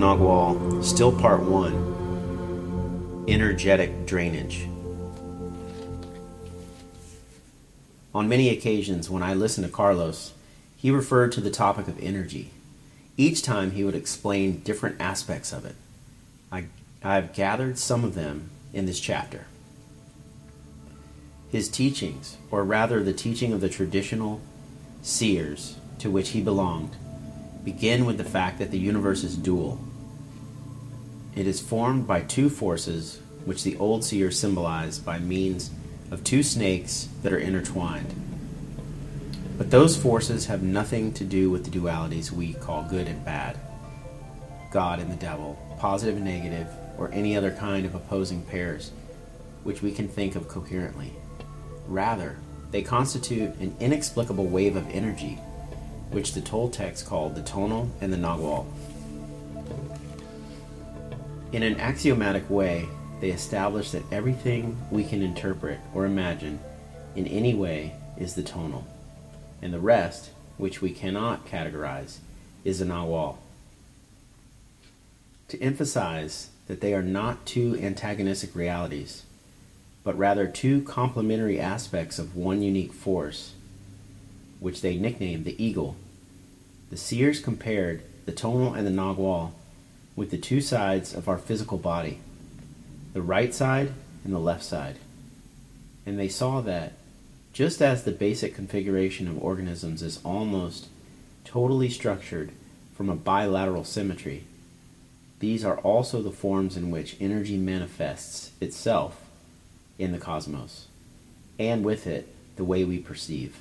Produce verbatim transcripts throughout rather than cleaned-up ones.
Nagual, still part one, energetic drainage. On many occasions when I listened to Carlos, he referred to the topic of energy. Each time he would explain different aspects of it. I, I've gathered some of them in this chapter. His teachings, or rather the teaching of the traditional seers to which he belonged, begin with the fact that the universe is dual. It is formed by two forces which the old seers symbolized by means of two snakes that are intertwined. But those forces have nothing to do with the dualities we call good and bad, God and the devil, positive and negative, or any other kind of opposing pairs which we can think of coherently. Rather, they constitute an inexplicable wave of energy, which the Toltecs called the tonal and the Nagual. In an axiomatic way, they establish that everything we can interpret or imagine in any way is the tonal, and the rest, which we cannot categorize, is the Nagual. To emphasize that they are not two antagonistic realities, but rather two complementary aspects of one unique force, which they nicknamed the Eagle, the seers compared the tonal and the Nagual with the two sides of our physical body, the right side and the left side. And they saw that, just as the basic configuration of organisms is almost totally structured from a bilateral symmetry, these are also the forms in which energy manifests itself in the cosmos, and with it, the way we perceive.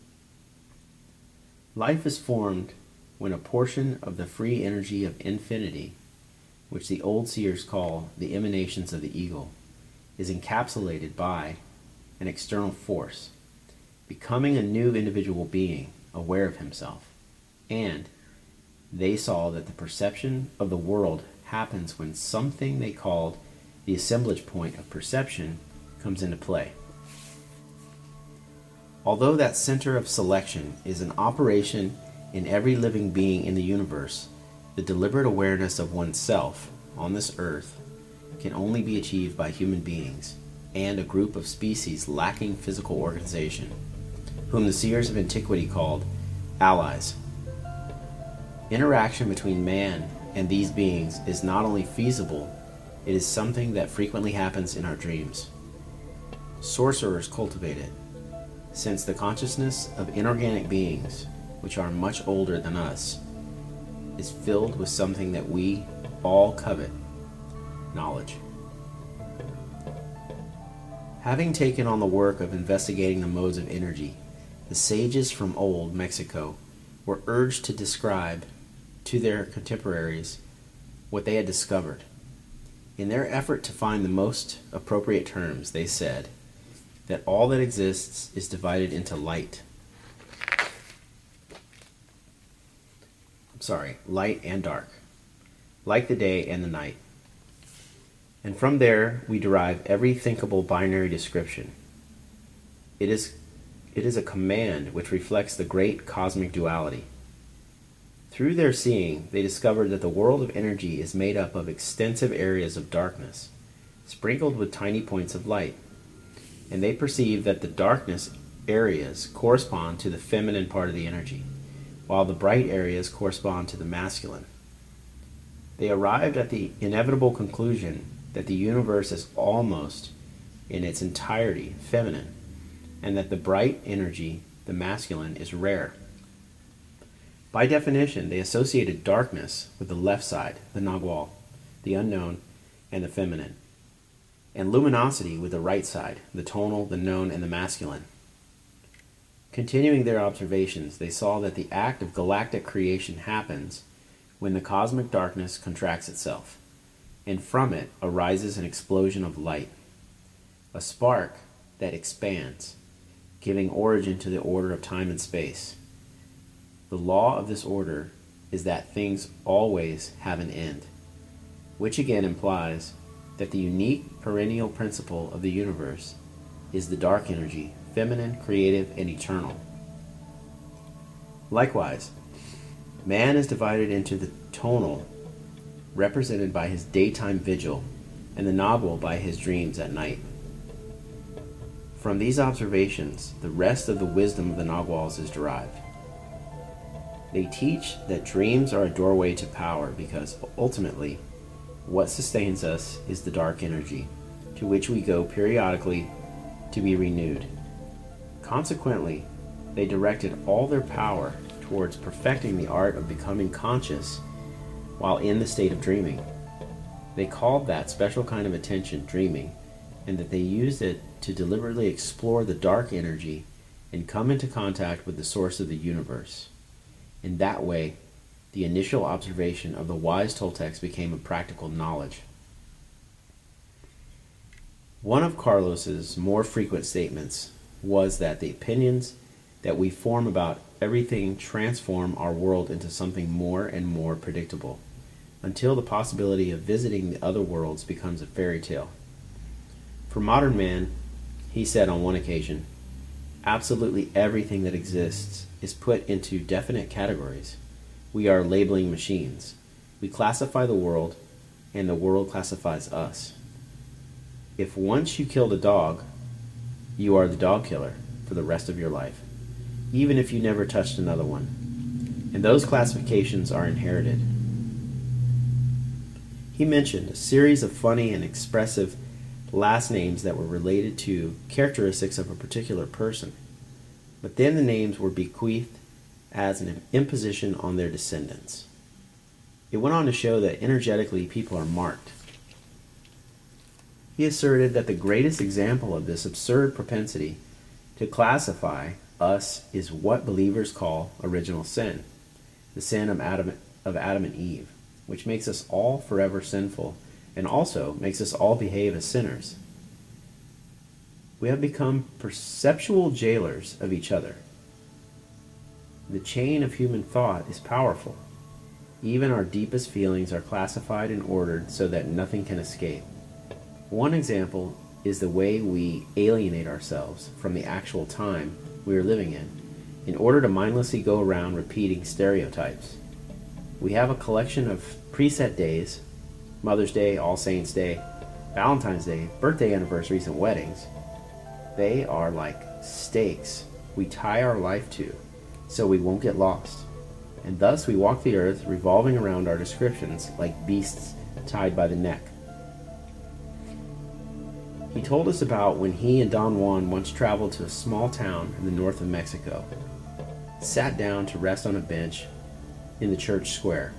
Life is formed when a portion of the free energy of infinity, which the old seers call the emanations of the Eagle, is encapsulated by an external force, becoming a new individual being aware of himself. And they saw that the perception of the world happens when something they called the assemblage point of perception comes into play. Although that center of selection is an operation in every living being in the universe, the deliberate awareness of oneself on this earth can only be achieved by human beings and a group of species lacking physical organization, whom the seers of antiquity called allies. Interaction between man and these beings is not only feasible, it is something that frequently happens in our dreams. Sorcerers cultivate it, since the consciousness of inorganic beings, which are much older than us, is filled with something that we all covet: knowledge. Having taken on the work of investigating the modes of energy, the sages from old Mexico were urged to describe to their contemporaries what they had discovered. In their effort to find the most appropriate terms, they said that all that exists is divided into light. I'm sorry, light and dark, like the day and the night. And from there we derive every thinkable binary description. It is, it is a command which reflects the great cosmic duality. Through their seeing, they discovered that the world of energy is made up of extensive areas of darkness, sprinkled with tiny points of light. And they perceived that the darkness areas correspond to the feminine part of the energy, while the bright areas correspond to the masculine. They arrived at the inevitable conclusion that the universe is almost in its entirety feminine, and that the bright energy, the masculine, is rare. By definition, they associated darkness with the left side, the Nagual, the unknown, and the feminine, and luminosity with the right side, the tonal, the known, and the masculine. Continuing their observations, they saw that the act of galactic creation happens when the cosmic darkness contracts itself, and from it arises an explosion of light, a spark that expands, giving origin to the order of time and space. The law of this order is that things always have an end, which again implies that the unique perennial principle of the universe is the dark energy, feminine, creative, and eternal. Likewise, man is divided into the tonal represented by his daytime vigil, and the Nagual by his dreams at night. From these observations, the rest of the wisdom of the Naguals is derived. They teach that dreams are a doorway to power because, ultimately, what sustains us is the dark energy, to which we go periodically to be renewed. Consequently, they directed all their power towards perfecting the art of becoming conscious while in the state of dreaming. They called that special kind of attention dreaming, and that they used it to deliberately explore the dark energy and come into contact with the source of the universe. In that way, the initial observation of the wise Toltecs became a practical knowledge. One of Carlos's more frequent statements was that the opinions that we form about everything transform our world into something more and more predictable, until the possibility of visiting the other worlds becomes a fairy tale. For modern man, he said on one occasion, absolutely everything that exists is put into definite categories. We are labeling machines. We classify the world, and the world classifies us. If once you killed a dog, you are the dog killer for the rest of your life, even if you never touched another one. And those classifications are inherited. He mentioned a series of funny and expressive last names that were related to characteristics of a particular person, but then the names were bequeathed as an imposition on their descendants. It went on to show that energetically people are marked. He asserted that the greatest example of this absurd propensity to classify us is what believers call original sin, the sin of Adam, of Adam and Eve, which makes us all forever sinful and also makes us all behave as sinners. We have become perceptual jailers of each other. The chain of human thought is powerful. Even our deepest feelings are classified and ordered so that nothing can escape. One example is the way we alienate ourselves from the actual time we are living in, in order to mindlessly go around repeating stereotypes. We have a collection of preset days, Mother's Day, All Saints' Day, Valentine's Day, birthday anniversaries, and weddings. They are like stakes we tie our life to so we won't get lost. And thus we walk the earth revolving around our descriptions like beasts tied by the neck. He told us about when he and Don Juan once traveled to a small town in the north of Mexico, sat down to rest on a bench in the church square.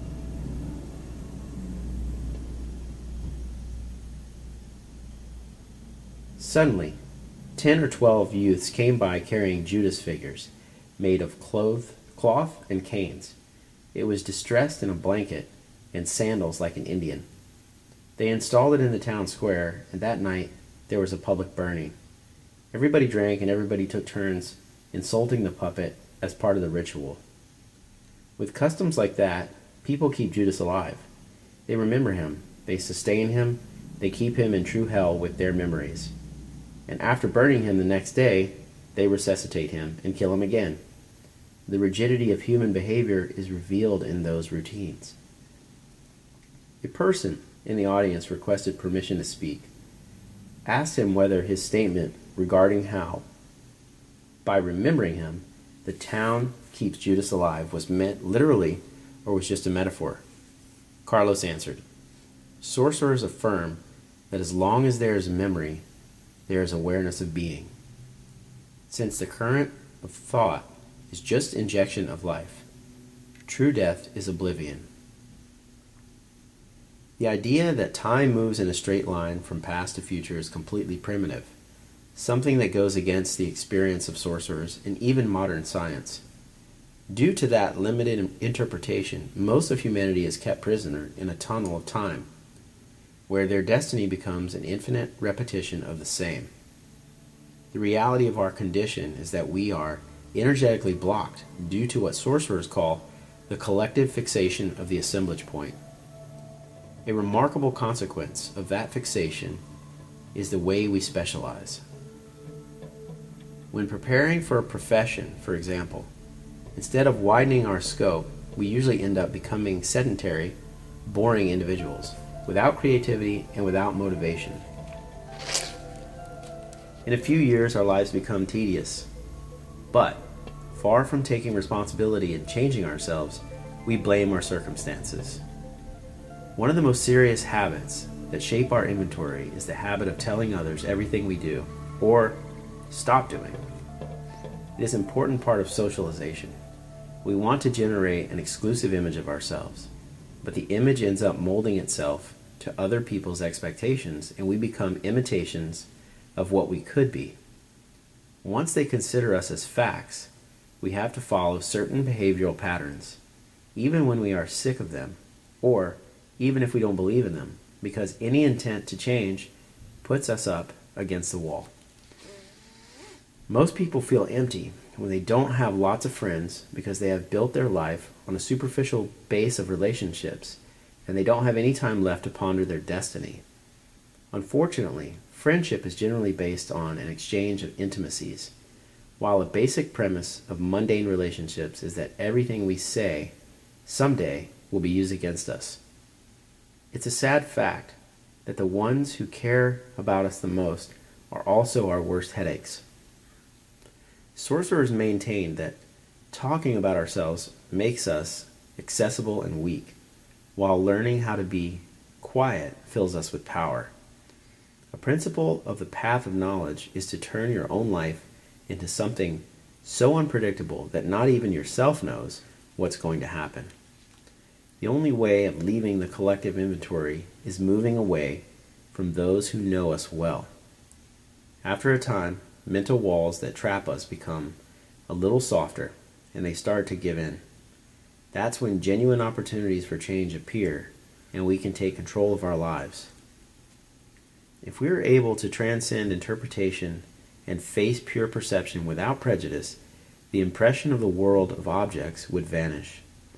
Suddenly, ten or twelve youths came by carrying Judas figures made of cloth, cloth and canes. It was distressed in a blanket and sandals like an Indian. They installed it in the town square, and that night there was a public burning. Everybody drank and everybody took turns insulting the puppet as part of the ritual. With customs like that, people keep Judas alive. They remember him, they sustain him, they keep him in true hell with their memories. And after burning him the next day, they resuscitate him and kill him again. The rigidity of human behavior is revealed in those routines. A person in the audience requested permission to speak, asked him whether his statement regarding how, by remembering him, the town keeps Judas alive was meant literally or was just a metaphor. Carlos answered, sorcerers affirm that as long as there is memory, there is awareness of being. Since the current of thought is just injection of life, true death is oblivion. The idea that time moves in a straight line from past to future is completely primitive, something that goes against the experience of sorcerers and even modern science. Due to that limited interpretation, most of humanity is kept prisoner in a tunnel of time, where their destiny becomes an infinite repetition of the same. The reality of our condition is that we are energetically blocked due to what sorcerers call the collective fixation of the assemblage point. A remarkable consequence of that fixation is the way we specialize. When preparing for a profession, for example, instead of widening our scope, we usually end up becoming sedentary boring individuals, without creativity and without motivation. In a few years, our lives become tedious, but far from taking responsibility and changing ourselves, we blame our circumstances. One of the most serious habits that shape our inventory is the habit of telling others everything we do, or stop doing. It is an important part of socialization. We want to generate an exclusive image of ourselves, but the image ends up molding itself to other people's expectations, and we become imitations of what we could be. Once they consider us as facts, we have to follow certain behavioral patterns, even when we are sick of them, or even if we don't believe in them, because any intent to change puts us up against the wall. Most people feel empty when they don't have lots of friends because they have built their life on a superficial base of relationships and they don't have any time left to ponder their destiny. Unfortunately, friendship is generally based on an exchange of intimacies, while a basic premise of mundane relationships is that everything we say someday will be used against us. It's a sad fact that the ones who care about us the most are also our worst headaches. Sorcerers maintain that talking about ourselves makes us accessible and weak, while learning how to be quiet fills us with power. A principle of the path of knowledge is to turn your own life into something so unpredictable that not even yourself knows what's going to happen. The only way of leaving the collective inventory is moving away from those who know us well. After a time, mental walls that trap us become a little softer and they start to give in. That's when genuine opportunities for change appear and we can take control of our lives. If we are able to transcend interpretation and face pure perception without prejudice, the impression of the world of objects would vanish.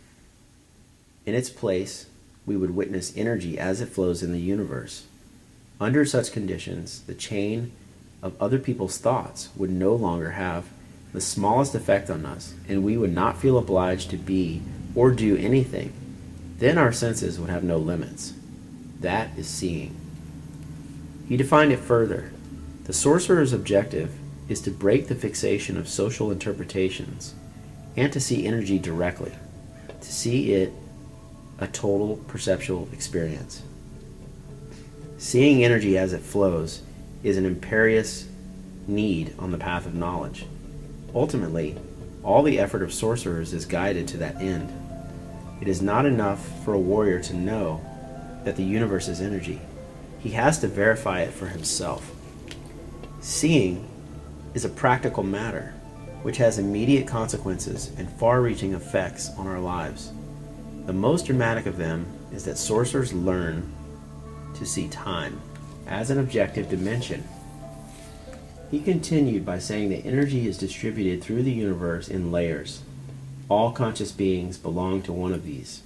In its place, we would witness energy as it flows in the universe. Under such conditions, the chain of other people's thoughts would no longer have the smallest effect on us, and we would not feel obliged to be or do anything. Then our senses would have no limits. That is seeing. He defined it further. The sorcerer's objective is to break the fixation of social interpretations and to see energy directly, to see it a total perceptual experience. Seeing energy as it flows is an imperious need on the path of knowledge. Ultimately, all the effort of sorcerers is guided to that end. It is not enough for a warrior to know that the universe is energy. He has to verify it for himself. Seeing is a practical matter, which has immediate consequences and far-reaching effects on our lives. The most dramatic of them is that sorcerers learn to see time as an objective dimension. He continued by saying that energy is distributed through the universe in layers. All conscious beings belong to one of these.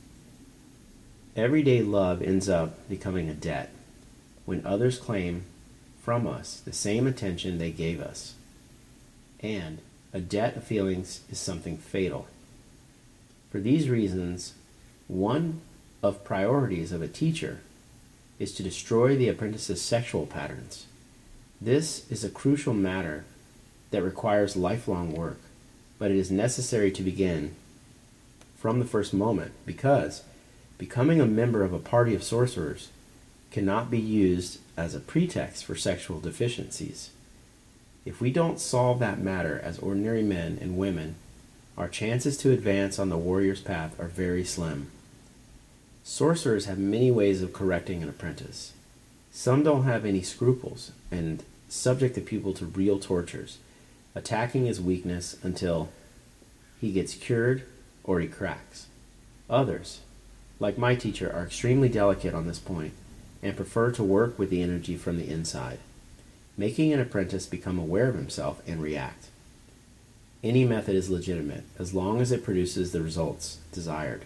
Everyday love ends up becoming a debt when others claim from us the same attention they gave us. And a debt of feelings is something fatal. For these reasons, one of priorities of a teacher is to destroy the apprentice's sexual patterns. This is a crucial matter that requires lifelong work, but it is necessary to begin from the first moment, because becoming a member of a party of sorcerers cannot be used as a pretext for sexual deficiencies. If we don't solve that matter as ordinary men and women, our chances to advance on the warrior's path are very slim. Sorcerers have many ways of correcting an apprentice. Some don't have any scruples and subject the pupil to real tortures, attacking his weakness until he gets cured or he cracks. Others, like my teacher, are extremely delicate on this point and prefer to work with the energy from the inside, making an apprentice become aware of himself and react. Any method is legitimate as long as it produces the results desired.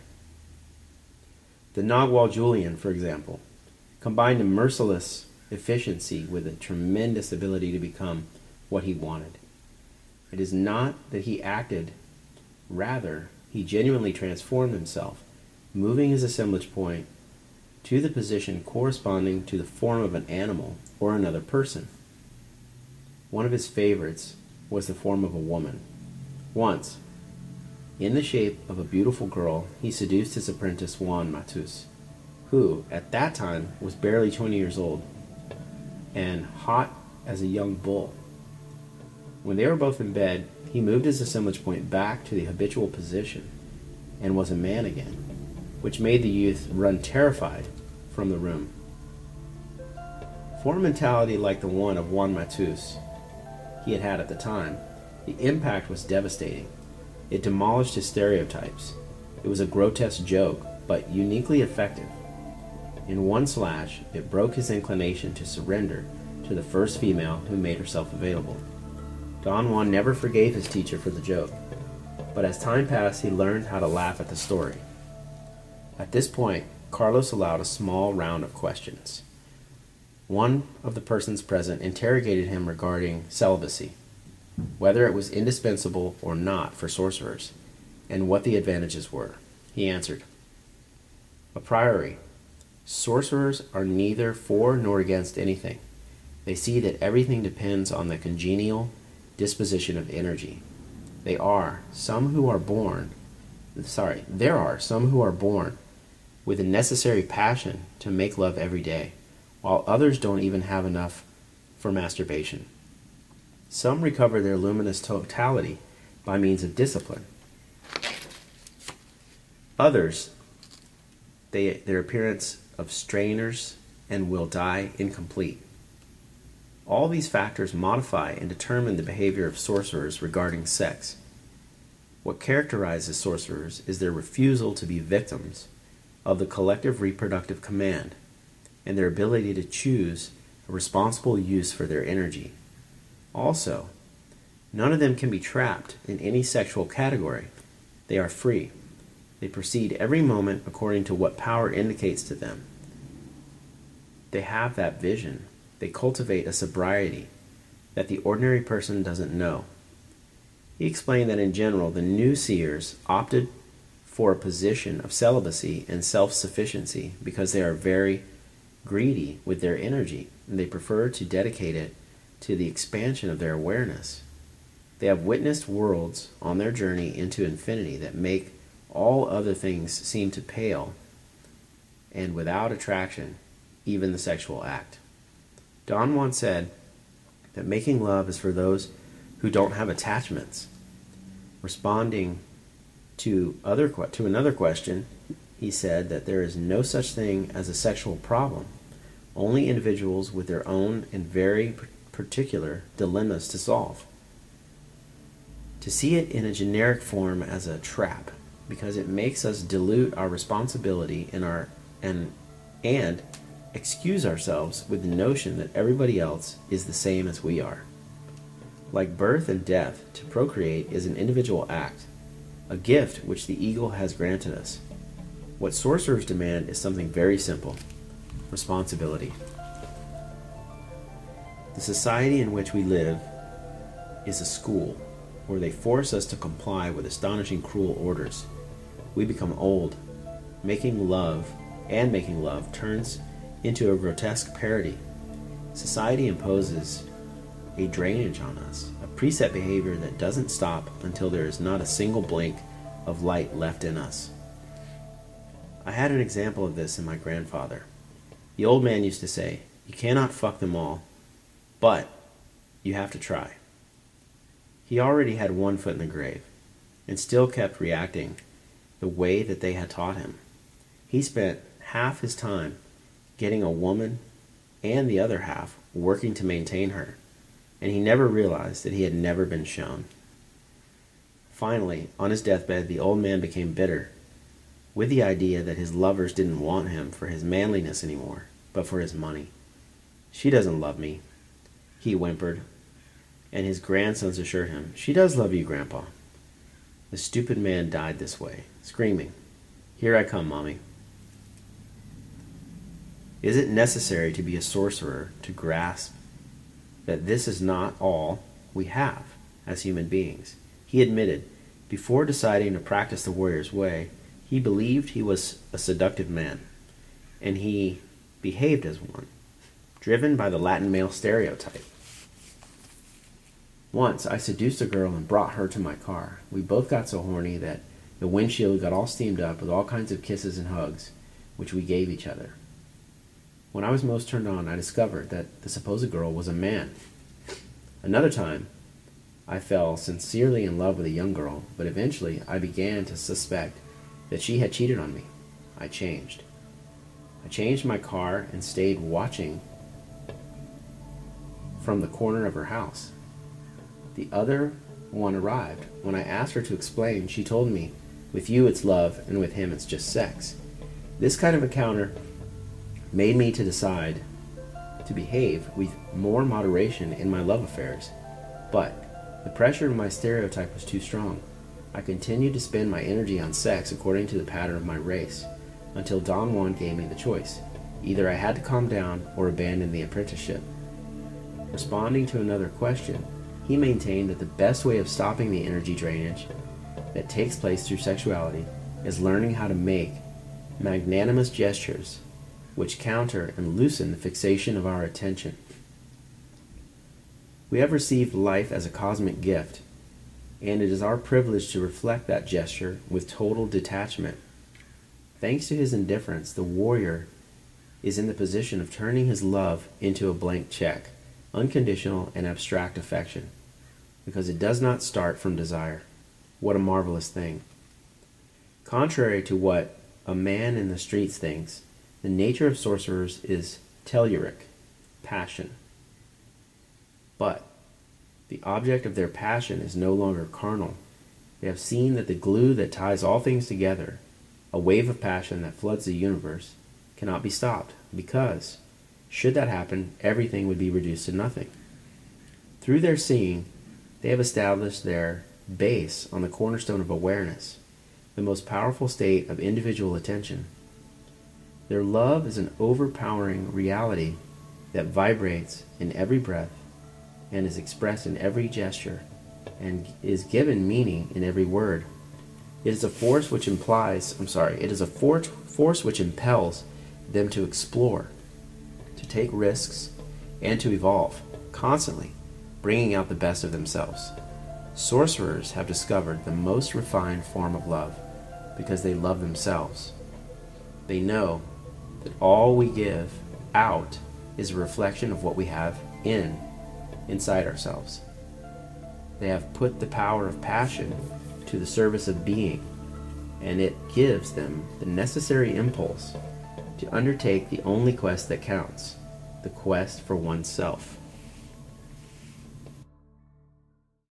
The Nagual Julian, for example, combined a merciless efficiency with a tremendous ability to become what he wanted. It is not that he acted, rather, he genuinely transformed himself moving his assemblage point to the position corresponding to the form of an animal or another person. One of his favorites was the form of a woman. Once, in the shape of a beautiful girl, he seduced his apprentice Juan Matus, who, at that time, was barely twenty years old and hot as a young bull. When they were both in bed, he moved his assemblage point back to the habitual position and was a man again, which made the youth run terrified from the room. For a mentality like the one of Juan Matus he had had at the time, the impact was devastating. It demolished his stereotypes. It was a grotesque joke, but uniquely effective. In one slash, it broke his inclination to surrender to the first female who made herself available. Don Juan never forgave his teacher for the joke, but as time passed, he learned how to laugh at the story. At this point, Carlos allowed a small round of questions. One of the persons present interrogated him regarding celibacy, whether it was indispensable or not for sorcerers, and what the advantages were. He answered, "A priori, sorcerers are neither for nor against anything. They see that everything depends on the congenial disposition of energy. They are some who are born, sorry, there are some who are born with a necessary passion to make love every day, while others don't even have enough for masturbation. Some recover their luminous totality by means of discipline. Others, they, their appearance of strainers and will die incomplete. All these factors modify and determine the behavior of sorcerers regarding sex. What characterizes sorcerers is their refusal to be victims of the collective reproductive command and their ability to choose a responsible use for their energy. Also, none of them can be trapped in any sexual category. They are free. They proceed every moment according to what power indicates to them. They have that vision. They cultivate a sobriety that the ordinary person doesn't know." He explained that in general, the new seers opted for a position of celibacy and self-sufficiency because they are very greedy with their energy, and they prefer to dedicate it to the expansion of their awareness. They have witnessed worlds on their journey into infinity that make all other things seem to pale, and without attraction, even the sexual act. Don Juan said that making love is for those who don't have attachments. Responding to other to another question, he said that there is no such thing as a sexual problem, only individuals with their own and very particular dilemmas to solve. To see it in a generic form as a trap, because it makes us dilute our responsibility in our and and excuse ourselves with the notion that everybody else is the same as we are. Like birth and death, to procreate is an individual act, a gift which the eagle has granted us. What sorcerers demand is something very simple: responsibility. The society in which we live is a school where they force us to comply with astonishing cruel orders. We become old. Making love and making love turns into a grotesque parody. Society imposes a drainage on us, a preset behavior that doesn't stop until there is not a single blink of light left in us. I had an example of this in my grandfather. The old man used to say, "You cannot fuck them all, but you have to try." He already had one foot in the grave, and still kept reacting the way that they had taught him. He spent half his time getting a woman and the other half working to maintain her, and he never realized that he had never been shown. Finally, on his deathbed, the old man became bitter with the idea that his lovers didn't want him for his manliness anymore, but for his money. "She doesn't love me," he whimpered, and his grandsons assured him, "She does love you, Grandpa." The stupid man died this way, screaming, "Here I come, Mommy." Is it necessary to be a sorcerer to grasp that this is not all we have as human beings? He admitted, before deciding to practice the warrior's way, He believed he was a seductive man, and he behaved as one, driven by the Latin male stereotype. Once, I seduced a girl and brought her to my car. We both got so horny that the windshield got all steamed up with all kinds of kisses and hugs, which we gave each other. When I was most turned on, I discovered that the supposed girl was a man. Another time, I fell sincerely in love with a young girl, but eventually I began to suspect that she had cheated on me. I changed. I changed my car and stayed watching from the corner of her house. The other one arrived. When I asked her to explain, she told me, "With you it's love, and with him it's just sex." This kind of encounter made me to decide to behave with more moderation in my love affairs, but the pressure of my stereotype was too strong. I continued to spend my energy on sex according to the pattern of my race, until Don Juan gave me the choice. Either I had to calm down or abandon the apprenticeship. Responding to another question, he maintained that the best way of stopping the energy drainage that takes place through sexuality is learning how to make magnanimous gestures which counter and loosen the fixation of our attention. We have received life as a cosmic gift, and it is our privilege to reflect that gesture with total detachment. Thanks to his indifference, the warrior is in the position of turning his love into a blank check, unconditional and abstract affection, because it does not start from desire. What a marvelous thing. Contrary to what a man in the streets thinks, the nature of sorcerers is telluric, passion. But the object of their passion is no longer carnal. They have seen that the glue that ties all things together, a wave of passion that floods the universe, cannot be stopped, because, should that happen, everything would be reduced to nothing. Through their seeing, they have established their base on the cornerstone of awareness, the most powerful state of individual attention. Their love is an overpowering reality that vibrates in every breath and is expressed in every gesture and is given meaning in every word. It is a force which implies, I'm sorry, it is a for- force which impels them to explore, to take risks, and to evolve, constantly bringing out the best of themselves. Sorcerers have discovered the most refined form of love because they love themselves. They know that all we give out is a reflection of what we have in, inside ourselves. They have put the power of passion to the service of being, and it gives them the necessary impulse to undertake the only quest that counts, the quest for oneself.